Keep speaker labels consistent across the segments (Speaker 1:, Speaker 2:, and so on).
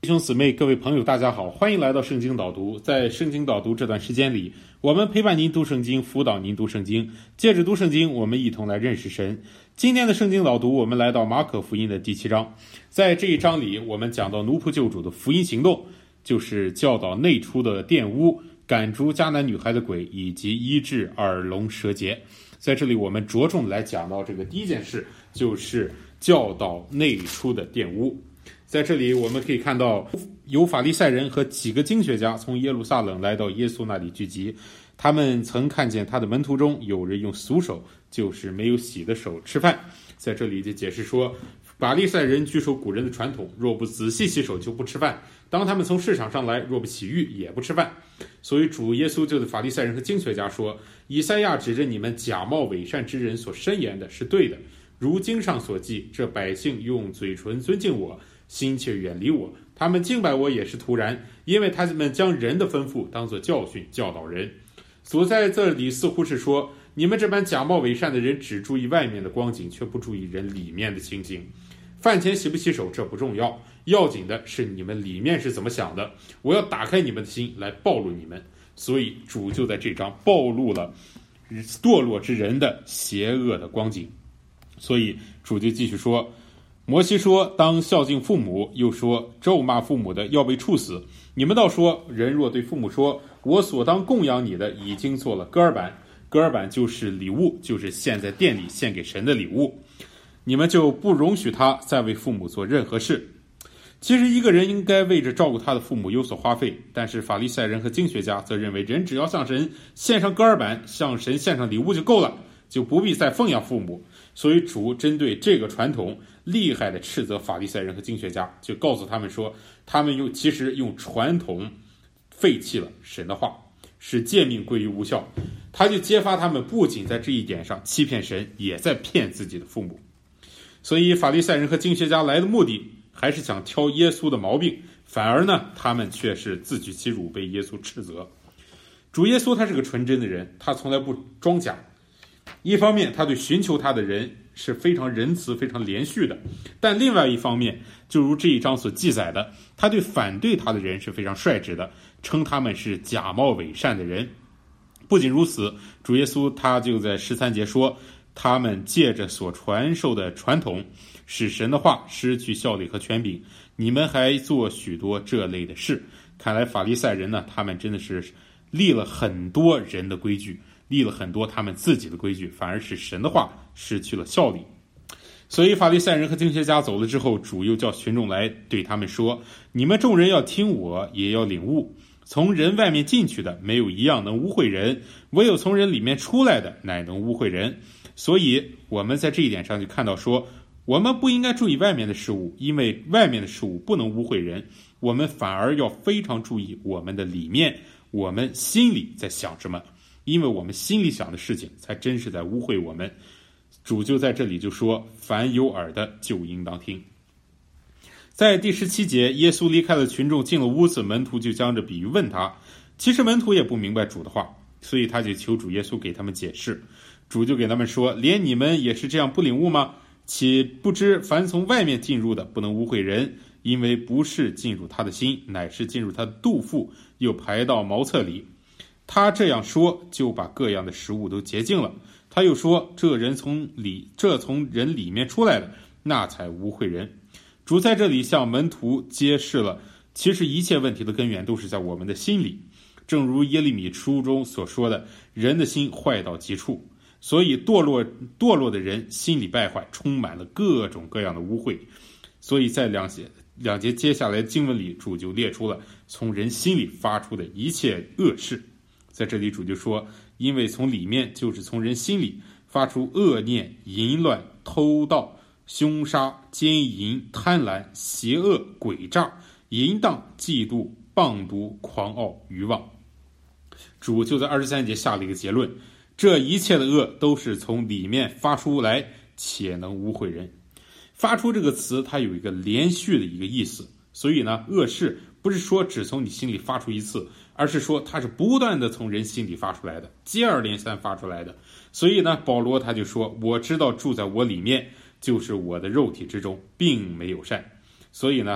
Speaker 1: 弟兄姊妹，各位朋友，大家好，欢迎来到圣经导读。在圣经导读这段时间里，我们陪伴您读圣经，辅导您读圣经，借着读圣经，我们一同来认识神。今天的圣经导读，我们来到马可福音的第7章。在这一章里，我们讲到奴仆救主的福音行动，就是教导内出的玷污，赶逐迦南女孩的鬼，以及医治耳聋舌结。在这里，我们着重来讲到这个第一件事，就是教导内出的玷污。在这里我们可以看到，有法利赛人和几个经学家从耶路撒冷来到耶稣那里聚集。他们曾看见他的门徒中有人用俗手，就是没有洗的手吃饭。在这里就解释说，法利赛人居守古人的传统，若不仔细洗手就不吃饭。当他们从市场上来，若不洗浴也不吃饭。所以主耶稣就对法利赛人和经学家说，以赛亚指着你们假冒伪善之人所申言的是对的，如经上所记，这百姓用嘴唇尊敬我，心却远离我，他们敬拜我也是徒然，因为他们将人的吩咐当作教训教导人。所在这里似乎是说，你们这般假冒伪善的人只注意外面的光景，却不注意人里面的情形。饭前洗不洗手这不重要，要紧的是你们里面是怎么想的。我要打开你们的心来暴露你们。所以主就在这章暴露了堕落之人的邪恶的光景。所以主就继续说，摩西说当孝敬父母，又说咒骂父母的要被处死。你们倒说，人若对父母说，我所当供养你的已经做了割耳板，割耳板就是礼物，就是献在殿里献给神的礼物，你们就不容许他再为父母做任何事。其实一个人应该为着照顾他的父母有所花费，但是法利赛人和经学家则认为，人只要向神献上割耳板，向神献上礼物就够了，就不必再奉养父母。所以主针对这个传统厉害的斥责法利赛人和经学家，就告诉他们说，他们其实用传统废弃了神的话，使诫命归于无效。他就揭发他们不仅在这一点上欺骗神，也在骗自己的父母。所以法利赛人和经学家来的目的还是想挑耶稣的毛病，反而呢，他们却是自取其辱，被耶稣斥责。主耶稣他是个纯真的人，他从来不装假。一方面他对寻求他的人是非常仁慈非常连续的，但另外一方面，就如这一章所记载的，他对反对他的人是非常率直的，称他们是假冒伪善的人。不仅如此，主耶稣他就在13节说，他们借着所传授的传统，使神的话失去效力和权柄，你们还做许多这类的事。看来法利赛人呢，他们真的是立了很多人的规矩，立了很多他们自己的规矩，反而使神的话失去了效力。所以法利赛人和经学家走了之后，主又叫群众来对他们说，你们众人要听我，也要领悟。从人外面进去的，没有一样能污秽人，唯有从人里面出来的，乃能污秽人。所以我们在这一点上就看到说，我们不应该注意外面的事物，因为外面的事物不能污秽人，我们反而要非常注意我们的里面，我们心里在想什么，因为我们心里想的事情才真是在污秽我们。主就在这里就说，凡有耳的就应当听。在第17节，耶稣离开了群众，进了屋子，门徒就将这比喻问他。其实门徒也不明白主的话，所以他就求主耶稣给他们解释。主就给他们说，连你们也是这样不领悟吗？岂不知凡从外面进入的不能污秽人，因为不是进入他的心，乃是进入他的肚腹，又排到茅厕里。他这样说，就把各样的食物都洁净了。他又说，这从人里面出来的，那才污秽人。主在这里向门徒揭示了，其实一切问题的根源都是在我们的心里。正如耶利米书中所说的，人的心坏到极处。所以堕落的人心里败坏，充满了各种各样的污秽。所以在两节接下来的经文里，主就列出了从人心里发出的一切恶事。在这里主就说，因为从里面就是从人心里发出恶念、淫乱、偷盗、凶杀、奸淫、贪婪、邪恶、诡诈、淫荡、嫉妒、谤毒、狂傲、愚妄。主就在23节下了一个结论，这一切的恶都是从里面发出来，且能污秽人。发出这个词它有一个连续的一个意思，所以呢，恶事不是说只从你心里发出一次，而是说它是不断的从人心里发出来的，接二连三发出来的。所以呢，保罗他就说，我知道住在我里面，就是我的肉体之中并没有善。所以呢，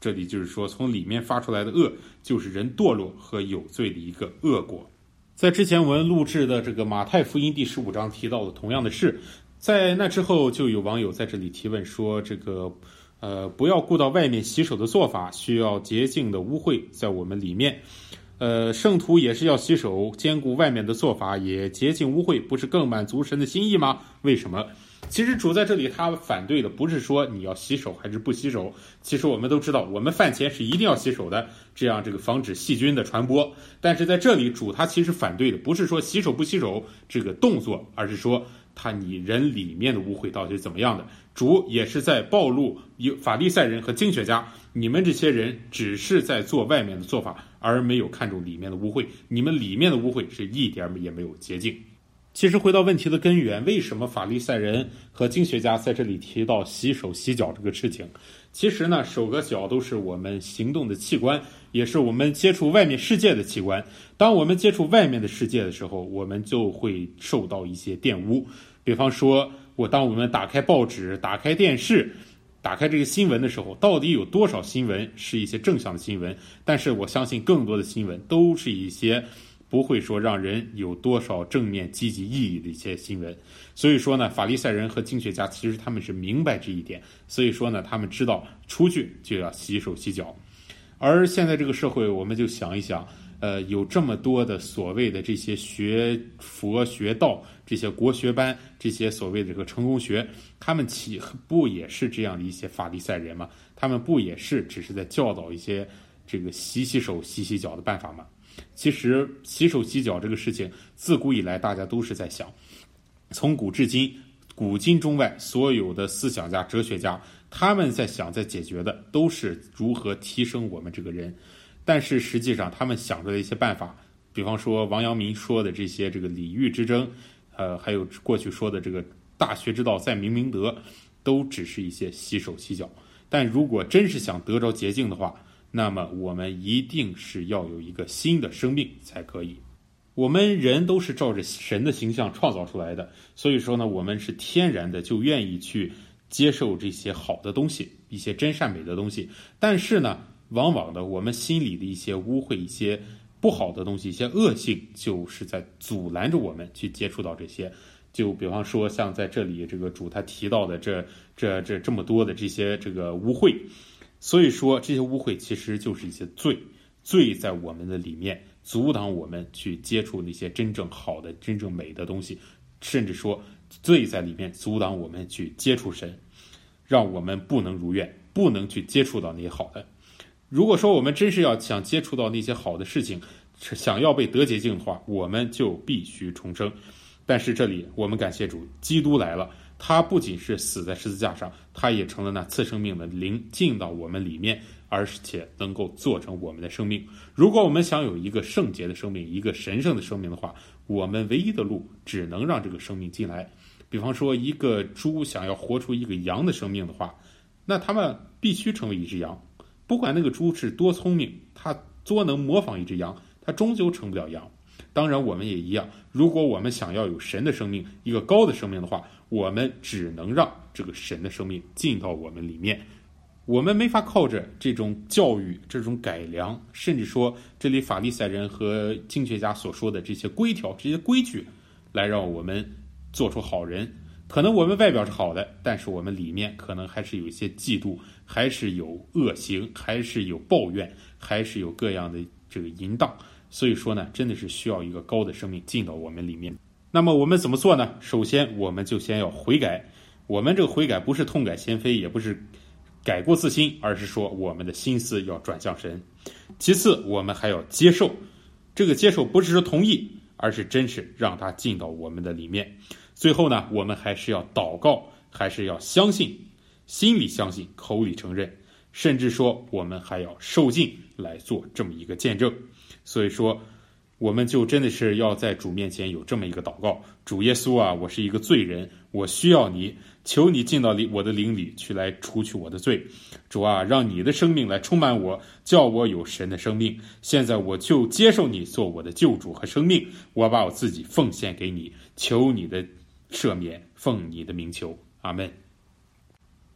Speaker 1: 这里就是说从里面发出来的恶，就是人堕落和有罪的一个恶果。在之前我们录制的这个马太福音第15章提到的同样的事，在那之后就有网友在这里提问说，这个不要顾到外面洗手的做法，需要洁净的污秽在我们里面。圣徒也是要洗手，兼顾外面的做法，也洁净污秽，不是更满足神的心意吗？为什么？其实主在这里他反对的不是说你要洗手还是不洗手，其实我们都知道，我们饭前是一定要洗手的，这样这个防止细菌的传播。但是在这里主他其实反对的不是说洗手不洗手这个动作，而是说你人里面的污秽到底是怎么样的。主也是在暴露法利赛人和经学家，你们这些人只是在做外面的做法，而没有看重里面的污秽，你们里面的污秽是一点也没有洁净。其实回到问题的根源，为什么法利赛人和经学家在这里提到洗手洗脚这个事情？其实呢，手和脚都是我们行动的器官，也是我们接触外面世界的器官。当我们接触外面的世界的时候，我们就会受到一些玷污。比方说当我们打开报纸、打开电视、打开这个新闻的时候，到底有多少新闻是一些正向的新闻？但是我相信更多的新闻都是一些不会说让人有多少正面积极意义的一些新闻。所以说呢，法利赛人和经学家其实他们是明白这一点，所以说呢，他们知道出去就要洗手洗脚。而现在这个社会，我们就想一想，有这么多的所谓的这些学佛学道这些国学班，这些所谓的这个成功学，他们不也是这样的一些法利赛人吗？他们不也是只是在教导一些这个洗洗手洗洗脚的办法吗？其实洗手洗脚这个事情自古以来大家都是在想，从古至今，古今中外所有的思想家哲学家，他们在想在解决的都是如何提升我们这个人。但是实际上他们想出的一些办法，比方说王阳明说的这些这个礼欲之争，还有过去说的这个大学之道在明明德，都只是一些洗手洗脚。但如果真是想得着洁净的话，那么我们一定是要有一个新的生命才可以。我们人都是照着神的形象创造出来的，所以说呢，我们是天然的就愿意去接受这些好的东西，一些真善美的东西。但是呢，往往的我们心里的一些污秽，一些不好的东西，一些恶性，就是在阻拦着我们去接触到这些。就比方说像在这里这个主他提到的这么多的这些这个污秽，所以说这些污秽其实就是一些罪在我们的里面，阻挡我们去接触那些真正好的真正美的东西，甚至说罪在里面阻挡我们去接触神，让我们不能如愿，不能去接触到那些好的。如果说我们真是要想接触到那些好的事情，想要被得洁净的话，我们就必须重生。但是这里我们感谢主，基督来了，他不仅是死在十字架上，他也成了那赐生命的灵进到我们里面，而且能够做成我们的生命。如果我们想有一个圣洁的生命，一个神圣的生命的话，我们唯一的路只能让这个生命进来。比方说一个猪想要活出一个羊的生命的话，那他们必须成为一只羊，不管那个猪是多聪明，它多能模仿一只羊，它终究成不了羊。当然我们也一样，如果我们想要有神的生命，一个高的生命的话，我们只能让这个神的生命进到我们里面。我们没法靠着这种教育，这种改良，甚至说这里法利赛人和经学家所说的这些规条，这些规矩，来让我们做出好人。可能我们外表是好的，但是我们里面可能还是有一些嫉妒，还是有恶行，还是有抱怨，还是有各样的这个淫荡。所以说呢，真的是需要一个高的生命进到我们里面。那么我们怎么做呢？首先我们就先要悔改。我们这个悔改不是痛改前非，也不是改过自新，而是说我们的心思要转向神。其次我们还要接受，这个接受不是说同意，而是真是让它进到我们的里面。最后呢，我们还是要祷告，还是要相信，心里相信，口里承认，甚至说我们还要受尽来做这么一个见证。所以说我们就真的是要在主面前有这么一个祷告，主耶稣啊，我是一个罪人，我需要你，求你进到我的灵里去，来除去我的罪。主啊，让你的生命来充满我，叫我有神的生命。现在我就接受你做我的救主和生命，我把我自己奉献给你，求你的赦免，奉你的名求，阿们。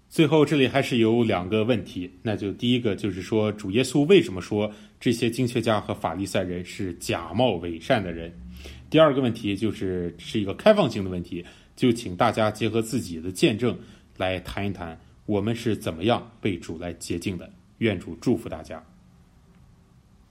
Speaker 1: 最后这里还是有2个问题，那就第一个就是说主耶稣为什么说这些经学家和法利赛人是假冒伪善的人？第2个问题是一个开放性的问题，就请大家结合自己的见证来谈一谈我们是怎么样被主来洁净的。愿主祝福大家。